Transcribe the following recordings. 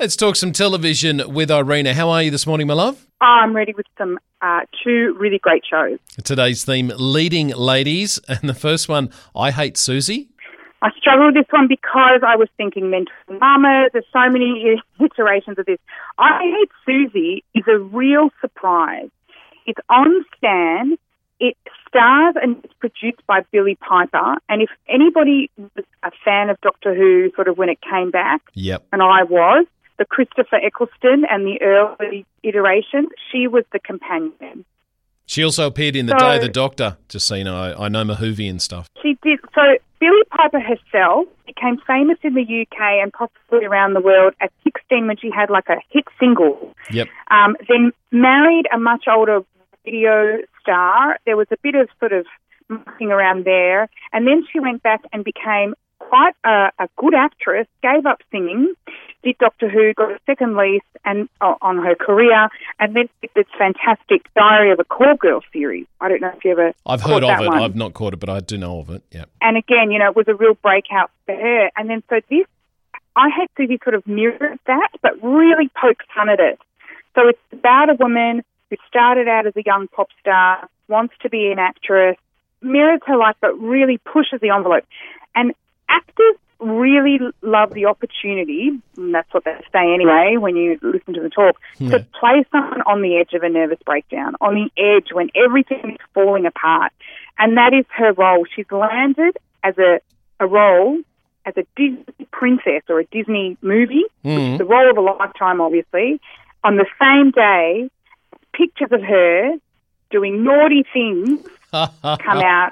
Let's talk some television with Irina. How are you this morning, my love? I'm ready with some two really great shows. Today's theme, leading ladies. And the first one, I Hate Susie. I struggled with this one because I was thinking mental mama. There's so many iterations of this. I Hate Susie is a real surprise. It's on Stan. It stars and it's produced by Billy Piper. And if anybody was a fan of Doctor Who sort of when it came back, Yep. and I was, the Christopher Eccleston and the early iterations, she was the companion. She also appeared in The Day of the Doctor, just so you know. I know Mahuvi and stuff. She did. So Billy Piper herself became famous in the UK and possibly around the world at 16 when she had like a hit single. Yep. Then married a much older video star. There was a bit of sort of mucking around there. And then she went back and became quite a good actress, gave up singing, did Doctor Who, got a second lease and on her career, and then did this fantastic Diary of a Call Girl series. I don't know if you ever I've heard of it. One. I've not caught it, but I do know of it. Yeah. And again, you know, it was a real breakout for her. And then so this, I Hate Susie sort of mirrored that, but really pokes fun at it. So it's about a woman who started out as a young pop star, wants to be an actress, mirrors her life, but really pushes the envelope. And actors really love the opportunity, and that's what they say anyway when you listen to the talk, to play someone on the edge of a nervous breakdown, on the edge when everything is falling apart. And that is her role. She's landed as a role as a Disney princess or a Disney movie, which is the role of a lifetime, obviously. On the same day, pictures of her doing naughty things come out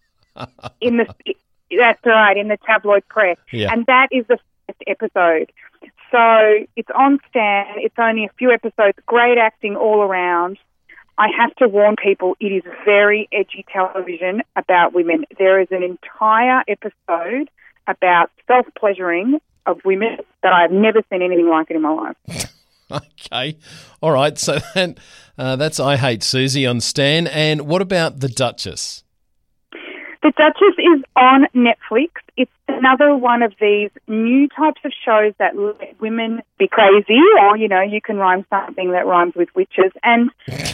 in the... That's right, in the tabloid press. Yeah. And that is the first episode. So it's on Stan. It's only a few episodes. Great acting all around. I have to warn people, it is very edgy television about women. There is an entire episode about self-pleasuring of women that I've never seen anything like it in my life. Okay. All right. So that's I Hate Susie on Stan. And what about The Duchess? The Duchess is on Netflix. It's another one of these new types of shows that let women be crazy, or, you know, you can rhyme something that rhymes with witches. And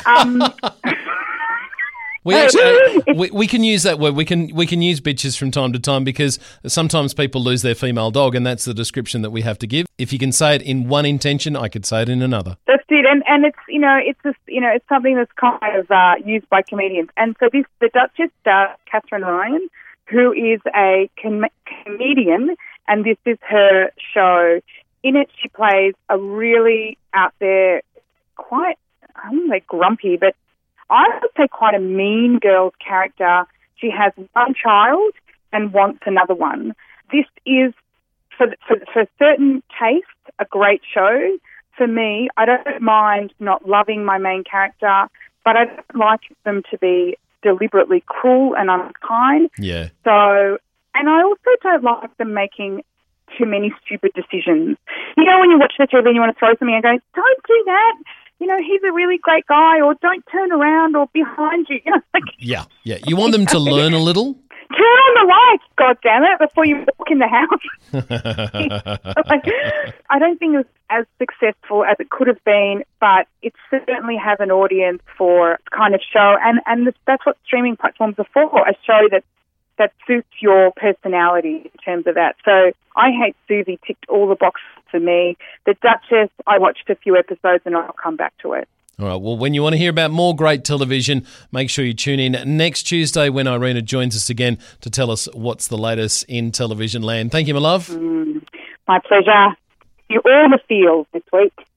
we can use that word. We can use bitches from time to time because sometimes people lose their female dog, and that's the description that we have to give. If you can say it in one intention, I could say it in another. That's it, and it's it's something that's kind of used by comedians. And so the Duchess stars Catherine Ryan, who is a comedian, and this is her show. In it, she plays a really out there, quite, I wouldn't say grumpy, but I would say quite a mean girl's character. She has one child and wants another one. This is, for certain tastes, a great show. For me, I don't mind not loving my main character, but I don't like them to be deliberately cruel and unkind. Yeah. So, and I also don't like them making too many stupid decisions. You know, when you watch the TV and you want to throw something and go, don't do that. You know, he's a really great guy, or don't turn around or behind you. You know, like, yeah. You want them to learn a little? Turn on the lights, goddammit, before you walk in the house. Like, I don't think it was as successful as it could have been, but it certainly has an audience for kind of show, and that's what streaming platforms are for, a show that suits your personality in terms of that. So I Hate Susie ticked all the boxes for me. The Duchess, I watched a few episodes and I'll come back to it. All right, well, when you want to hear about more great television, make sure you tune in next Tuesday when Irina joins us again to tell us what's the latest in television land. Thank you, my love. My pleasure. You're all the feels this week.